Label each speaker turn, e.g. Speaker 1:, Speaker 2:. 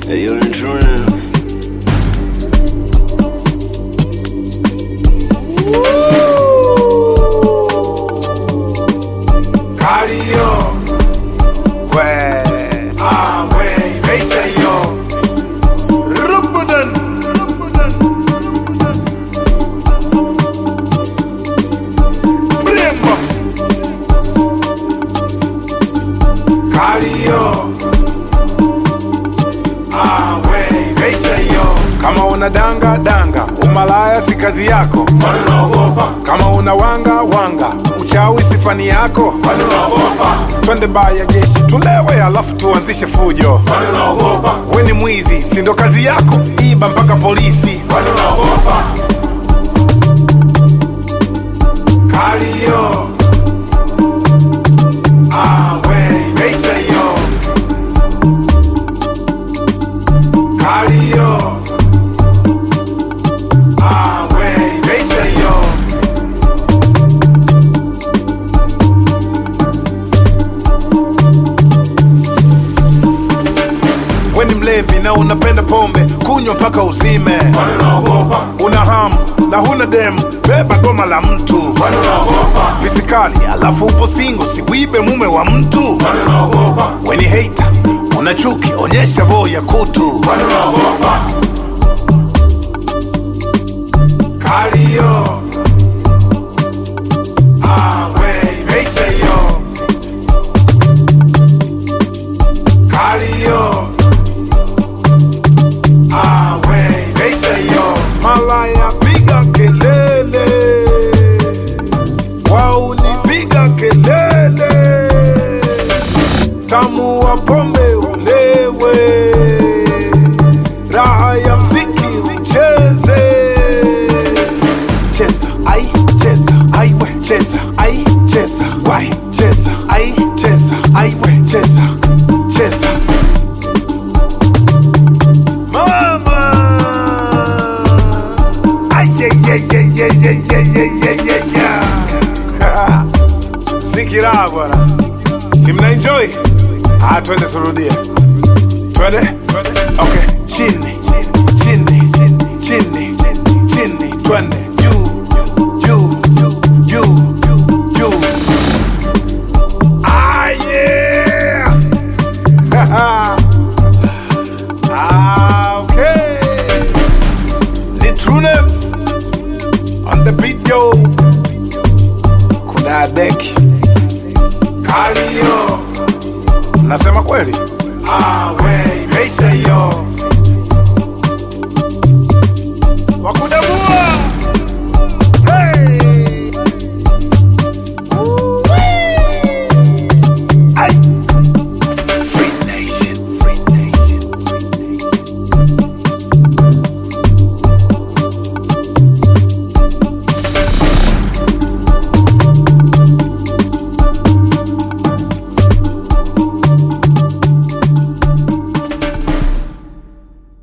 Speaker 1: Hey, you're in true now.
Speaker 2: Cardio, meisha yo. Rubudan. Brembo. Cardio, meisha yo. Kama una danga, umalaya si kazi yako. Kama una wanga, uchawi sifani yako. Twende baya jeshi tulewe, alafu tuanzishe fujo. We ni mwizi, si ndo kazi yako? Iba mpaka polisi. Cardio, meisha yo. Cardio, meisha yo. We ni mlevi na unapenda pombe, kunywa mpaka uzime. Una hamu na huna demu, beba goma la mtu. Visikali alafu upo singo, siwibe mume wa mtu. We ni hater, una chuki, onyesha vo ya kutu. Cardio, meisha yo. Cardio, meisha yo. Malaya piga kelele, waunipiga kelele. Tamu wa pombe ulewe, raha ya mziki ucheze. Cheza, ai, cheza, ai we, cheza, ai, cheza, wai, cheza, ai, cheza, ai we, cheza, cheza. Mama, ai, yeah. Zikira bwana, si mna enjoy? Twende turudie, twende. Okay, chini, twende. Okay, ni trune on the beat yo. Kuna deki Cardio, nasema kweli? Meisha yo.